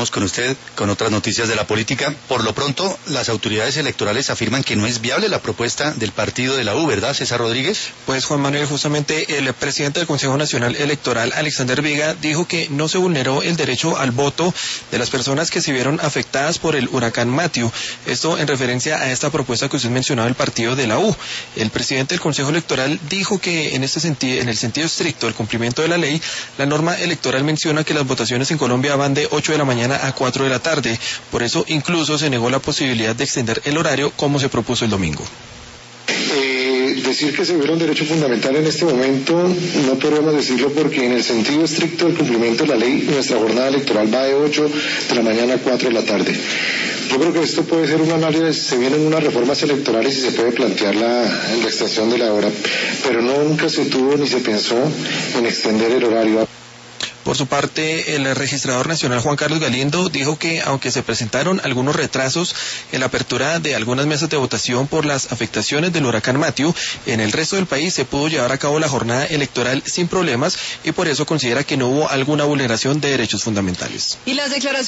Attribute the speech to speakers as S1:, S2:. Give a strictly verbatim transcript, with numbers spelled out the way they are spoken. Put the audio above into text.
S1: Vamos con usted con otras noticias de la política. Por lo pronto, las autoridades electorales afirman que no es viable la propuesta del partido de la U, ¿verdad, César Rodríguez?
S2: Pues Juan Manuel, justamente el presidente del Consejo Nacional Electoral, Alexander Viga, dijo que no se vulneró el derecho al voto de las personas que se vieron afectadas por el huracán Matthew. Esto en referencia a esta propuesta que usted mencionaba del partido de la U. El presidente del Consejo Electoral dijo que en este sentido, en el sentido estricto del cumplimiento de la ley, la norma electoral menciona que las votaciones en Colombia van de ocho de la mañana a cuatro de la tarde. Por eso incluso se negó la posibilidad de extender el horario como se propuso el domingo.
S3: Eh, decir que se viera un derecho fundamental en este momento no podemos decirlo, porque en el sentido estricto del cumplimiento de la ley nuestra jornada electoral va de ocho de la mañana a cuatro de la tarde. Yo creo que esto puede ser un análisis, se vienen unas reformas electorales y se puede plantear la, la extensión de la hora, pero nunca se tuvo ni se pensó en extender el horario.
S2: Por su parte, el registrador nacional Juan Carlos Galindo dijo que aunque se presentaron algunos retrasos en la apertura de algunas mesas de votación por las afectaciones del huracán Matthew, en el resto del país se pudo llevar a cabo la jornada electoral sin problemas y por eso considera que no hubo alguna vulneración de derechos fundamentales.
S4: Y las declaraciones